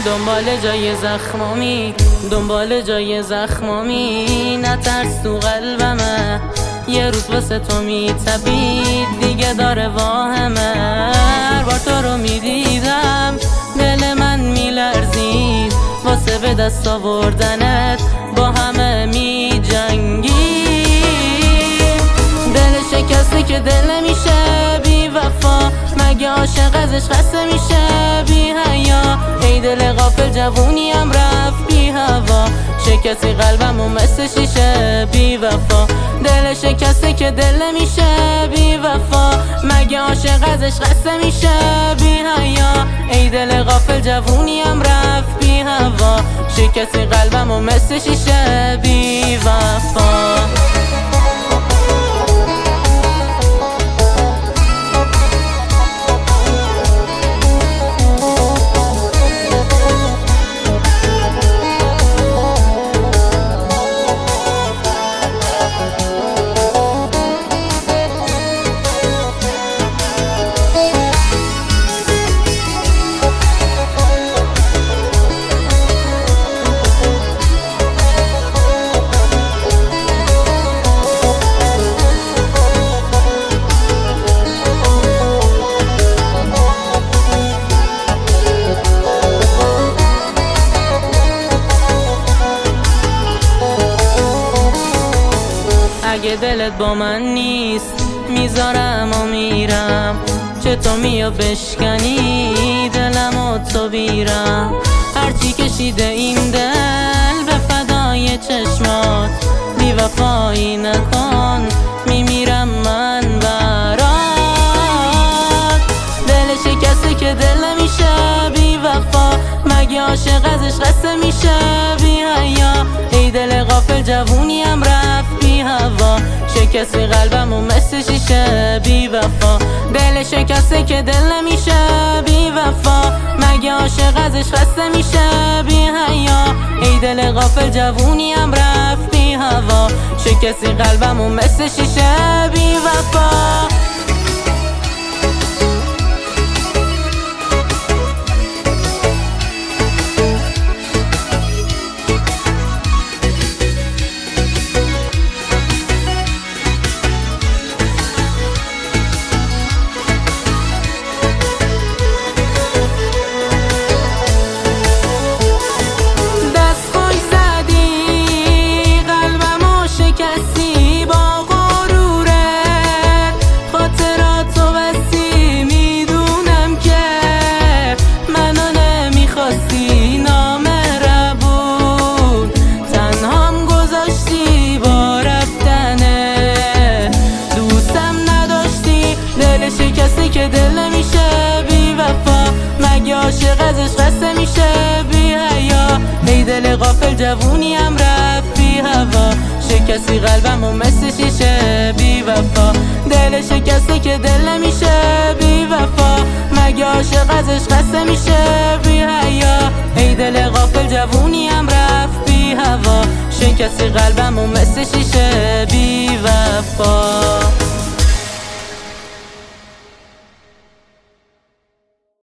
دنبال جای زخمامی نترس تو قلبمه، یه روز واسه تو میتپید دیگه داره واهمه. هر بار تو رو میدیدم دل من میلرزید، واسه به دست آوردنت با همه میجنگیم. دل شکسته که دل نمیشه بی وفا، مگه عاشق ازش خسته میشه بی حیا؟ ای دل غافل جوونیم رفت بی هوا، شکستی قلبمو مثل شیشه بی وفا. دل شکسته که دل نمیشه بی وفا، مگه عاشق ازش خسته میشه بی حیا؟ ای دل غافل جوونیم رفت بی هوا، شکستی قلبمو مثل شیشه بی وفا. اگه دلت با من نیست میذارم و میرم، چه تو میو بشکنی دلمو تو بیرم. هرچی کشیده این دل به فدای چشمات، بی وفایی نکن میمیرم من برات. دل شکسته که دل نمیشه بی وفا، مگه عاشق ازش خسته میشه بی حیا؟ ای دل غافل جوونیم رفت بی هوا، شکستی قلبمو مثل شیشه بی وفا. دل شکسته که دل نمیشه بی وفا، مگه عاشق ازش خسته میشه بی حیا؟ ای دل غافل جوونیم رفت بی هوا، شکستی قلبمو مثل شیشه بی وفا. که دل نمیشه بی وفا، مگه عاشق ازش خسته میشه بی حیا؟ ای دل غافل جوونیم رفت بی هوا، شکستی قلبمو مثل شیشه بی وفا. دل شکسته که دل نمیشه بی وفا، مگه عاشق ازش خسته میشه بی حیا؟ ای دل غافل جوونیم رفت بی هوا، شکستی قلبمو مثل شیشه بی وفا.